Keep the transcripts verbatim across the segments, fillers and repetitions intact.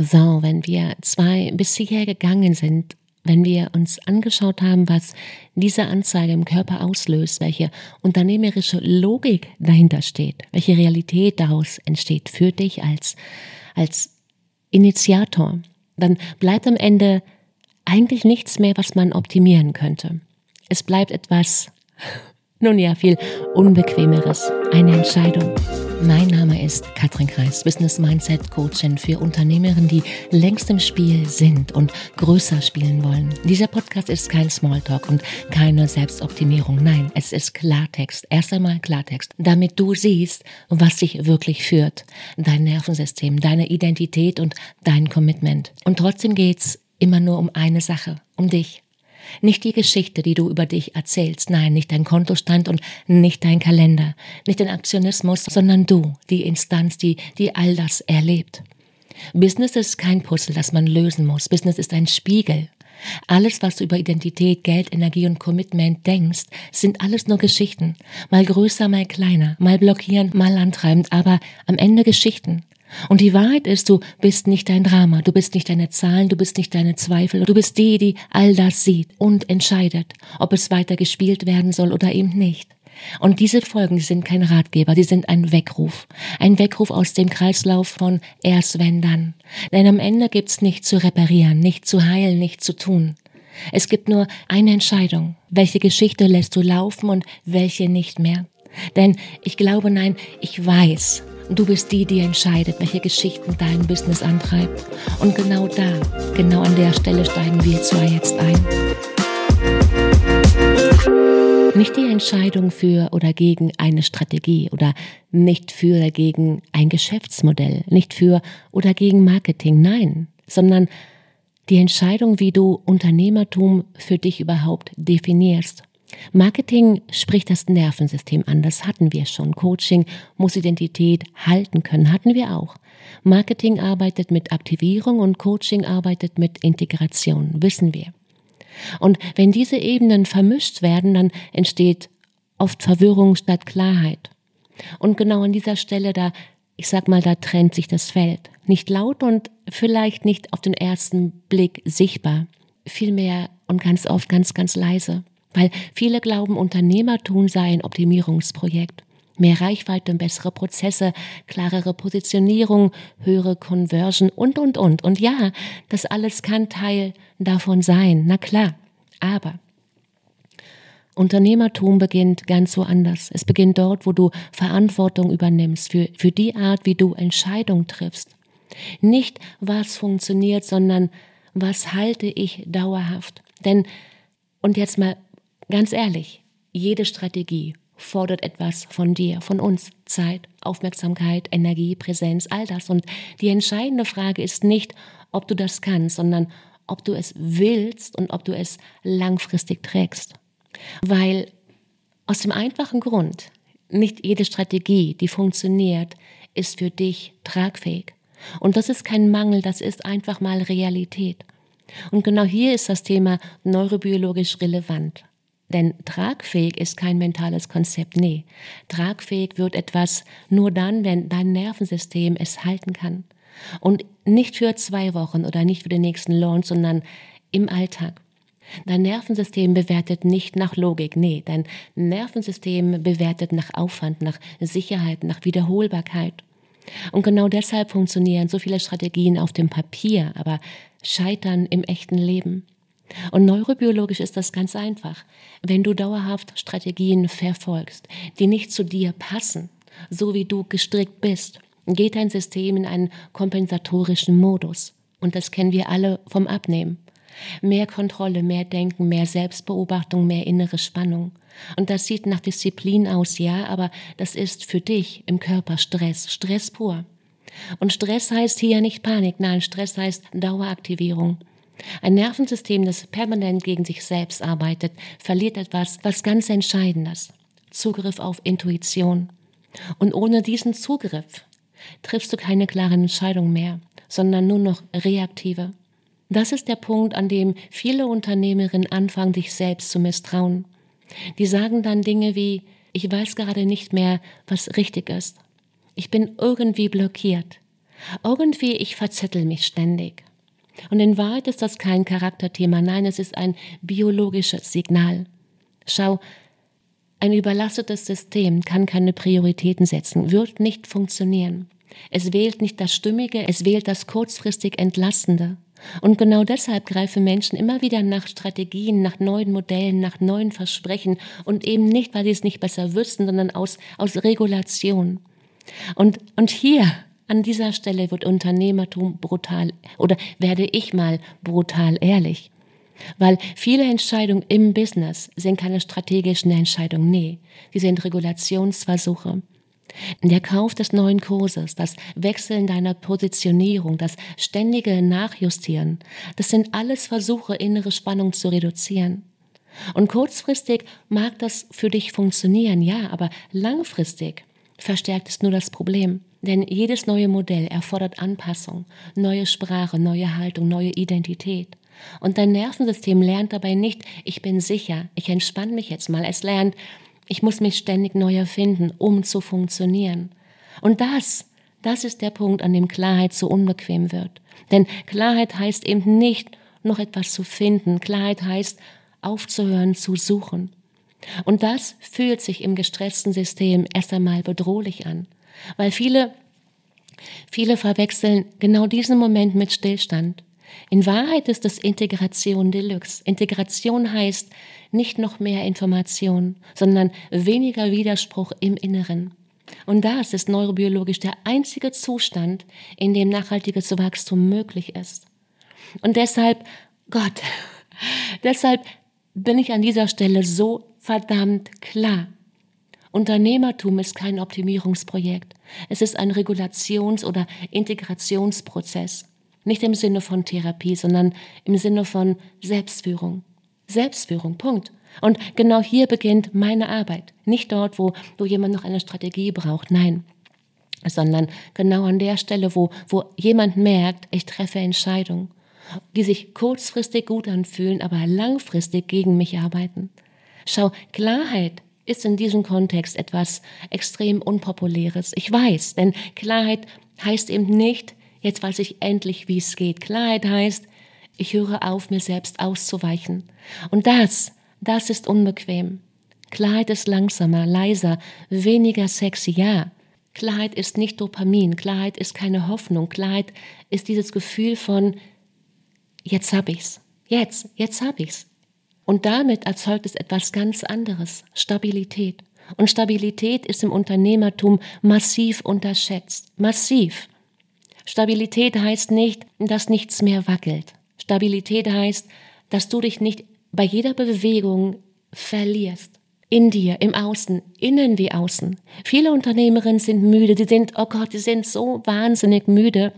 So, wenn wir zwei bis hierher gegangen sind, wenn wir uns angeschaut haben, was diese Anzeige im Körper auslöst, welche unternehmerische Logik dahinter steht, welche Realität daraus entsteht für dich als, als Initiator, dann bleibt am Ende eigentlich nichts mehr, was man optimieren könnte. Es bleibt etwas, nun ja, viel Unbequemeres, eine Entscheidung. Mein Name ist Katrin Kreis, Business Mindset Coachin für Unternehmerinnen, die längst im Spiel sind und größer spielen wollen. Dieser Podcast ist kein Smalltalk und keine Selbstoptimierung. Nein, es ist Klartext. Erst einmal Klartext, damit du siehst, was dich wirklich führt. Dein Nervensystem, deine Identität und dein Commitment. Und trotzdem geht's immer nur um eine Sache, um dich. Nicht die Geschichte, die du über dich erzählst, nein, nicht dein Kontostand und nicht dein Kalender, nicht dein Aktionismus, sondern du, die Instanz, die, die all das erlebt. Business ist kein Puzzle, das man lösen muss. Business ist ein Spiegel. Alles, was du über Identität, Geld, Energie und Commitment denkst, sind alles nur Geschichten. Mal größer, mal kleiner, mal blockierend, mal antreibend, aber am Ende Geschichten. Und die Wahrheit ist, du bist nicht dein Drama, du bist nicht deine Zahlen, du bist nicht deine Zweifel, du bist die, die all das sieht und entscheidet, ob es weiter gespielt werden soll oder eben nicht. Und diese Folgen, die sind kein Ratgeber, die sind ein Weckruf. Ein Weckruf aus dem Kreislauf von erst wenn dann. Denn am Ende gibt's nichts zu reparieren, nichts zu heilen, nichts zu tun. Es gibt nur eine Entscheidung. Welche Geschichte lässt du laufen und welche nicht mehr? Denn ich glaube, nein, ich weiß, du bist die, die entscheidet, welche Geschichten dein Business antreibt. Und genau da, genau an der Stelle steigen wir zwei jetzt ein. Nicht die Entscheidung für oder gegen eine Strategie oder nicht für oder gegen ein Geschäftsmodell, nicht für oder gegen Marketing, nein, sondern die Entscheidung, wie du Unternehmertum für dich überhaupt definierst. Marketing spricht das Nervensystem an, das hatten wir schon. Coaching muss Identität halten können, hatten wir auch. Marketing arbeitet mit Aktivierung und Coaching arbeitet mit Integration, wissen wir. Und wenn diese Ebenen vermischt werden, dann entsteht oft Verwirrung statt Klarheit. Und genau an dieser Stelle, da, ich sag mal, da trennt sich das Feld. Nicht laut und vielleicht nicht auf den ersten Blick sichtbar, vielmehr und ganz oft ganz, ganz leise. Weil viele glauben, Unternehmertum sei ein Optimierungsprojekt. Mehr Reichweite und bessere Prozesse, klarere Positionierung, höhere Conversion und, und, und. Und ja, das alles kann Teil davon sein, na klar. Aber Unternehmertum beginnt ganz woanders. Es beginnt dort, wo du Verantwortung übernimmst für, für die Art, wie du Entscheidungen triffst. Nicht, was funktioniert, sondern was halte ich dauerhaft. Denn, und jetzt mal ganz ehrlich, jede Strategie fordert etwas von dir, von uns. Zeit, Aufmerksamkeit, Energie, Präsenz, all das. Und die entscheidende Frage ist nicht, ob du das kannst, sondern ob du es willst und ob du es langfristig trägst. Weil aus dem einfachen Grund, nicht jede Strategie, die funktioniert, ist für dich tragfähig. Und das ist kein Mangel, das ist einfach mal Realität. Und genau hier ist das Thema neurobiologisch relevant. Denn tragfähig ist kein mentales Konzept, nee. Tragfähig wird etwas nur dann, wenn dein Nervensystem es halten kann. Und nicht für zwei Wochen oder nicht für den nächsten Launch, sondern im Alltag. Dein Nervensystem bewertet nicht nach Logik, nee. Dein Nervensystem bewertet nach Aufwand, nach Sicherheit, nach Wiederholbarkeit. Und genau deshalb funktionieren so viele Strategien auf dem Papier, aber scheitern im echten Leben. Und neurobiologisch ist das ganz einfach. Wenn du dauerhaft Strategien verfolgst, die nicht zu dir passen, so wie du gestrickt bist, geht dein System in einen kompensatorischen Modus. Und das kennen wir alle vom Abnehmen. Mehr Kontrolle, mehr Denken, mehr Selbstbeobachtung, mehr innere Spannung. Und das sieht nach Disziplin aus, ja, aber das ist für dich im Körper Stress, Stress pur. Und Stress heißt hier nicht Panik, nein, Stress heißt Daueraktivierung. Ein Nervensystem, das permanent gegen sich selbst arbeitet, verliert etwas, was ganz Entscheidendes. Zugriff auf Intuition. Und ohne diesen Zugriff triffst du keine klaren Entscheidungen mehr, sondern nur noch reaktive. Das ist der Punkt, an dem viele Unternehmerinnen anfangen, sich selbst zu misstrauen. Die sagen dann Dinge wie, ich weiß gerade nicht mehr, was richtig ist. Ich bin irgendwie blockiert. Irgendwie, ich verzettel mich ständig. Und in Wahrheit ist das kein Charakterthema, nein, es ist ein biologisches Signal. Schau, ein überlastetes System kann keine Prioritäten setzen, wird nicht funktionieren. Es wählt nicht das Stimmige, es wählt das kurzfristig Entlastende. Und genau deshalb greifen Menschen immer wieder nach Strategien, nach neuen Modellen, nach neuen Versprechen und eben nicht, weil sie es nicht besser wüssten, sondern aus, aus Regulation. Und, und hier, an dieser Stelle wird Unternehmertum brutal, oder werde ich mal brutal ehrlich. Weil viele Entscheidungen im Business sind keine strategischen Entscheidungen, nee, sie sind Regulationsversuche. Der Kauf des neuen Kurses, das Wechseln deiner Positionierung, das ständige Nachjustieren, das sind alles Versuche, innere Spannung zu reduzieren. Und kurzfristig mag das für dich funktionieren, ja, aber langfristig verstärkt es nur das Problem. Denn jedes neue Modell erfordert Anpassung, neue Sprache, neue Haltung, neue Identität. Und dein Nervensystem lernt dabei nicht, ich bin sicher, ich entspanne mich jetzt mal. Es lernt, ich muss mich ständig neu erfinden, um zu funktionieren. Und das, das ist der Punkt, an dem Klarheit so unbequem wird. Denn Klarheit heißt eben nicht, noch etwas zu finden. Klarheit heißt, aufzuhören zu suchen. Und das fühlt sich im gestressten System erst einmal bedrohlich an. Weil viele, viele verwechseln genau diesen Moment mit Stillstand. In Wahrheit ist es Integration Deluxe. Integration heißt nicht noch mehr Information, sondern weniger Widerspruch im Inneren. Und das ist neurobiologisch der einzige Zustand, in dem nachhaltiges Wachstum möglich ist. Und deshalb, Gott, deshalb bin ich an dieser Stelle so verdammt klar. Unternehmertum ist kein Optimierungsprojekt. Es ist ein Regulations- oder Integrationsprozess. Nicht im Sinne von Therapie, sondern im Sinne von Selbstführung. Selbstführung, Punkt. Und genau hier beginnt meine Arbeit. Nicht dort, wo, wo jemand noch eine Strategie braucht, nein. Sondern genau an der Stelle, wo, wo jemand merkt, ich treffe Entscheidungen, die sich kurzfristig gut anfühlen, aber langfristig gegen mich arbeiten. Schau, Klarheit ist in diesem Kontext etwas extrem Unpopuläres. Ich weiß, denn Klarheit heißt eben nicht, jetzt weiß ich endlich, wie es geht. Klarheit heißt, ich höre auf, mir selbst auszuweichen. Und das, das ist unbequem. Klarheit ist langsamer, leiser, weniger sexy, ja. Klarheit ist nicht Dopamin, Klarheit ist keine Hoffnung, Klarheit ist dieses Gefühl von, jetzt hab ich's, jetzt, jetzt hab ich's. Und damit erzeugt es etwas ganz anderes, Stabilität. Und Stabilität ist im Unternehmertum massiv unterschätzt, massiv. Stabilität heißt nicht, dass nichts mehr wackelt. Stabilität heißt, dass du dich nicht bei jeder Bewegung verlierst. In dir, im Außen, innen wie außen. Viele Unternehmerinnen sind müde, sie sind, oh Gott, sie sind so wahnsinnig müde.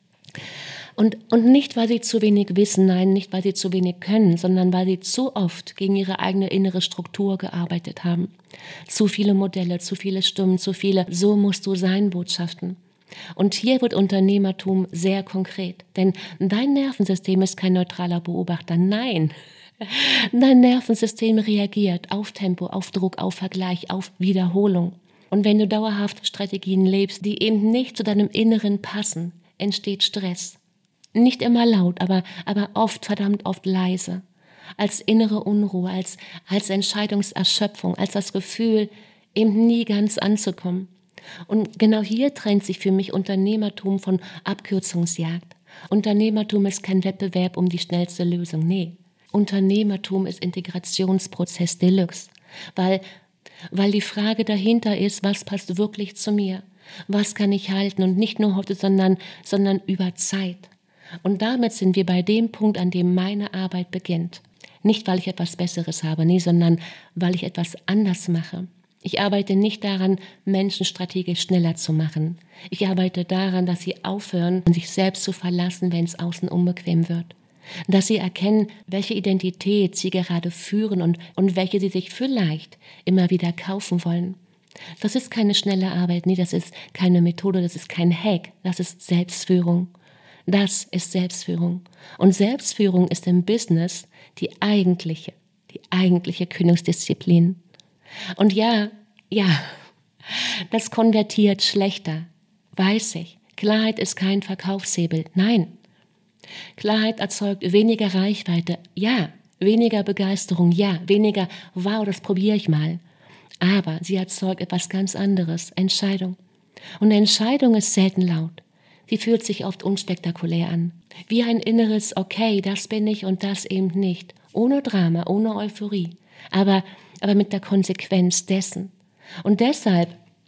Und, und nicht, weil sie zu wenig wissen, nein, nicht, weil sie zu wenig können, sondern weil sie zu oft gegen ihre eigene innere Struktur gearbeitet haben. Zu viele Modelle, zu viele Stimmen, zu viele so musst du sein Botschaften. Und hier wird Unternehmertum sehr konkret, denn dein Nervensystem ist kein neutraler Beobachter, nein. Dein Nervensystem reagiert auf Tempo, auf Druck, auf Vergleich, auf Wiederholung. Und wenn du dauerhaft Strategien lebst, die eben nicht zu deinem Inneren passen, entsteht Stress. Nicht immer laut, aber, aber oft, verdammt oft leise. Als innere Unruhe, als, als Entscheidungserschöpfung, als das Gefühl, eben nie ganz anzukommen. Und genau hier trennt sich für mich Unternehmertum von Abkürzungsjagd. Unternehmertum ist kein Wettbewerb um die schnellste Lösung, nee. Unternehmertum ist Integrationsprozess Deluxe, weil, weil die Frage dahinter ist, was passt wirklich zu mir? Was kann ich halten? Und nicht nur heute, sondern, sondern über Zeit. Und damit sind wir bei dem Punkt, an dem meine Arbeit beginnt. Nicht, weil ich etwas Besseres habe, nee, sondern weil ich etwas anders mache. Ich arbeite nicht daran, Menschen strategisch schneller zu machen. Ich arbeite daran, dass sie aufhören, sich selbst zu verlassen, wenn es außen unbequem wird. Dass sie erkennen, welche Identität sie gerade führen und, und welche sie sich vielleicht immer wieder kaufen wollen. Das ist keine schnelle Arbeit, nee, das ist keine Methode, das ist kein Hack, das ist Selbstführung. Das ist Selbstführung. Und Selbstführung ist im Business die eigentliche, die eigentliche Königsdisziplin. Und ja, ja, das konvertiert schlechter, weiß ich. Klarheit ist kein Verkaufshebel. Nein. Klarheit erzeugt weniger Reichweite. Ja. Weniger Begeisterung. Ja. Weniger, wow, das probiere ich mal. Aber sie erzeugt etwas ganz anderes. Entscheidung. Und eine Entscheidung ist selten laut. Sie fühlt sich oft unspektakulär an. Wie ein inneres Okay, das bin ich und das eben nicht. Ohne Drama, ohne Euphorie. Aber, aber mit der Konsequenz dessen. Und deshalb,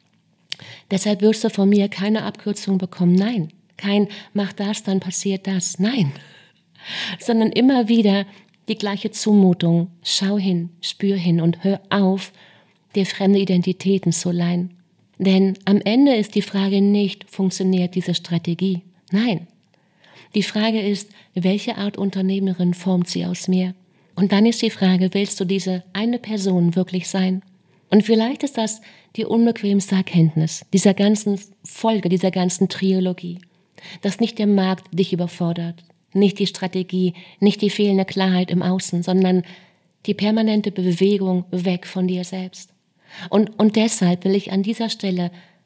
deshalb wirst du von mir keine Abkürzung bekommen. Nein, kein mach das, dann passiert das. Nein. Sondern immer wieder die gleiche Zumutung. Schau hin, spür hin und hör auf, dir fremde Identitäten zu leihen. Denn am Ende ist die Frage nicht, funktioniert diese Strategie? Nein. Die Frage ist, welche Art Unternehmerin formt sie aus mir? Und dann ist die Frage, willst du diese eine Person wirklich sein? Und vielleicht ist das die unbequemste Erkenntnis dieser ganzen Folge, dieser ganzen Trilogie, dass nicht der Markt dich überfordert, nicht die Strategie, nicht die fehlende Klarheit im Außen, sondern die permanente Bewegung weg von dir selbst. Und, und deshalb will ich an dieser Stelle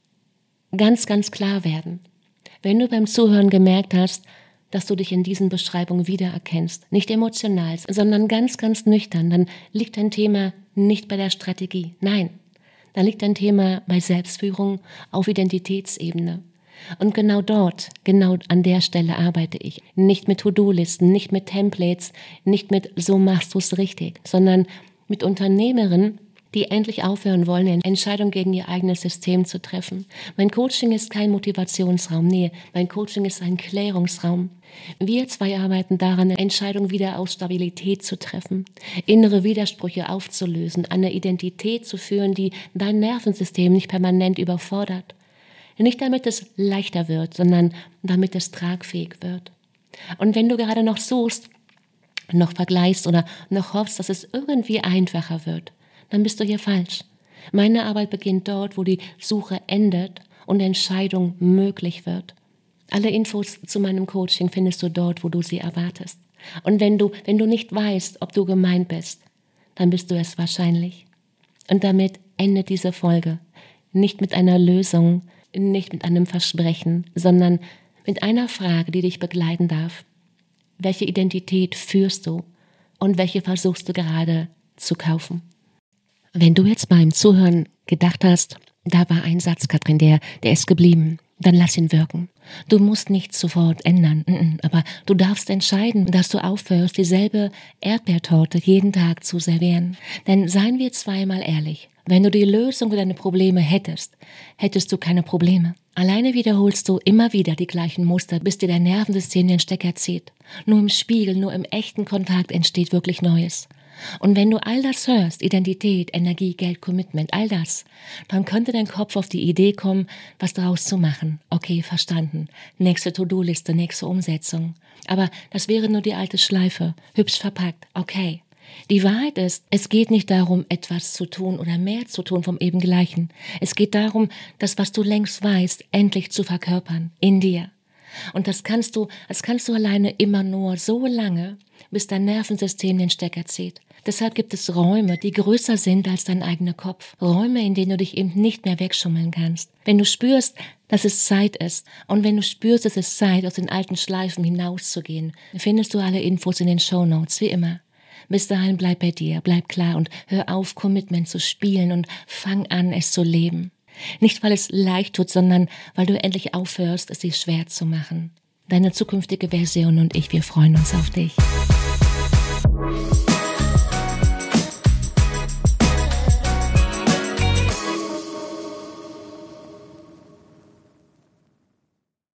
ganz, ganz klar werden. Wenn du beim Zuhören gemerkt hast, dass du dich in diesen Beschreibungen wiedererkennst, nicht emotional, sondern ganz, ganz nüchtern, dann liegt dein Thema nicht bei der Strategie. Nein, dann liegt dein Thema bei Selbstführung auf Identitätsebene. Und genau dort, genau an der Stelle arbeite ich. Nicht mit To-Do-Listen, nicht mit Templates, nicht mit so machst du es richtig, sondern mit Unternehmerinnen, die endlich aufhören wollen, eine Entscheidung gegen ihr eigenes System zu treffen. Mein Coaching ist kein Motivationsraum, nee, mein Coaching ist ein Klärungsraum. Wir zwei arbeiten daran, eine Entscheidung wieder aus Stabilität zu treffen, innere Widersprüche aufzulösen, eine Identität zu führen, die dein Nervensystem nicht permanent überfordert. Nicht damit es leichter wird, sondern damit es tragfähig wird. Und wenn du gerade noch suchst, noch vergleichst oder noch hoffst, dass es irgendwie einfacher wird, dann bist du hier falsch. Meine Arbeit beginnt dort, wo die Suche endet und Entscheidung möglich wird. Alle Infos zu meinem Coaching findest du dort, wo du sie erwartest. Und wenn du, wenn du nicht weißt, ob du gemeint bist, dann bist du es wahrscheinlich. Und damit endet diese Folge. Nicht mit einer Lösung, nicht mit einem Versprechen, sondern mit einer Frage, die dich begleiten darf. Welche Identität führst du und welche versuchst du gerade zu kaufen? Wenn du jetzt beim Zuhören gedacht hast, da war ein Satz, Katrin, der, der ist geblieben, dann lass ihn wirken. Du musst nichts sofort ändern, aber du darfst entscheiden, dass du aufhörst, dieselbe Erdbeertorte jeden Tag zu servieren. Denn seien wir zweimal ehrlich, wenn du die Lösung für deine Probleme hättest, hättest du keine Probleme. Alleine wiederholst du immer wieder die gleichen Muster, bis dir dein Nervensystem den Stecker zieht. Nur im Spiegel, nur im echten Kontakt entsteht wirklich Neues. Und wenn du all das hörst, Identität, Energie, Geld, Commitment, all das, dann könnte dein Kopf auf die Idee kommen, was daraus zu machen. Okay, verstanden. Nächste To-Do-Liste, nächste Umsetzung. Aber das wäre nur die alte Schleife, hübsch verpackt. Okay. Die Wahrheit ist, es geht nicht darum, etwas zu tun oder mehr zu tun vom eben Gleichen. Es geht darum, das, was du längst weißt, endlich zu verkörpern, in dir. Und das kannst du, das kannst du alleine immer nur so lange, bis dein Nervensystem den Stecker zieht. Deshalb gibt es Räume, die größer sind als dein eigener Kopf. Räume, in denen du dich eben nicht mehr wegschummeln kannst. Wenn du spürst, dass es Zeit ist und wenn du spürst, dass es Zeit, aus den alten Schleifen hinauszugehen, findest du alle Infos in den Shownotes, wie immer. Bis dahin bleib bei dir, bleib klar und hör auf, Commitment zu spielen und fang an, es zu leben. Nicht, weil es leicht tut, sondern weil du endlich aufhörst, es sich schwer zu machen. Deine zukünftige Version und ich, wir freuen uns auf dich.